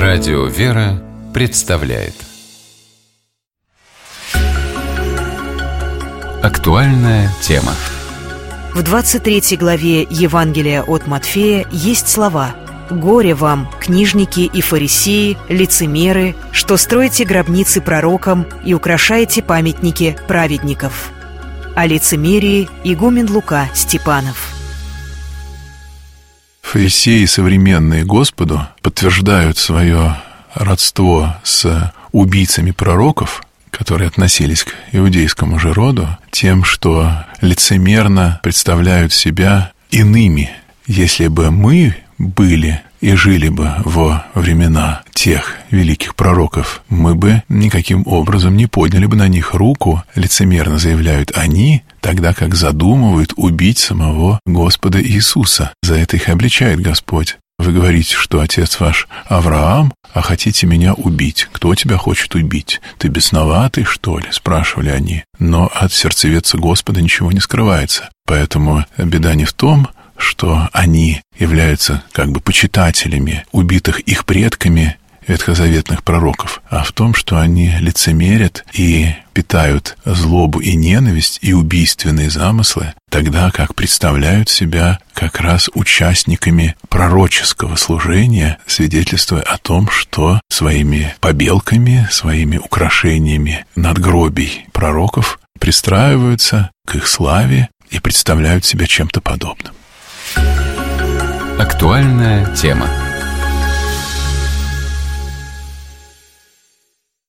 Радио «Вера» представляет актуальная тема. В 23 главе Евангелия от Матфея есть слова: «Горе вам, книжники и фарисеи, лицемеры, что строите гробницы пророкам и украшаете памятники праведников». О лицемерии игумен Лука Степанов. Фарисеи, современные Господу, подтверждают свое родство с убийцами пророков, которые относились к иудейскому же роду, тем, что лицемерно представляют себя иными. Если бы мы были и жили бы во времена тех великих пророков, мы бы никаким образом не подняли бы на них руку, лицемерно заявляют они, тогда как задумывают убить самого Господа Иисуса. За это их обличает Господь. Вы говорите, что отец ваш Авраам, а хотите меня убить. Кто тебя хочет убить? Ты бесноватый, что ли? Спрашивали они. Но от сердцеведца Господа ничего не скрывается. Поэтому беда не в том, что они являются как бы почитателями убитых их предками ветхозаветных пророков, а в том, что они лицемерят и питают злобу и ненависть и убийственные замыслы, тогда как представляют себя как раз участниками пророческого служения, свидетельствуя о том, что своими побелками, своими украшениями надгробий пророков пристраиваются к их славе и представляют себя чем-то подобным. Актуальная тема.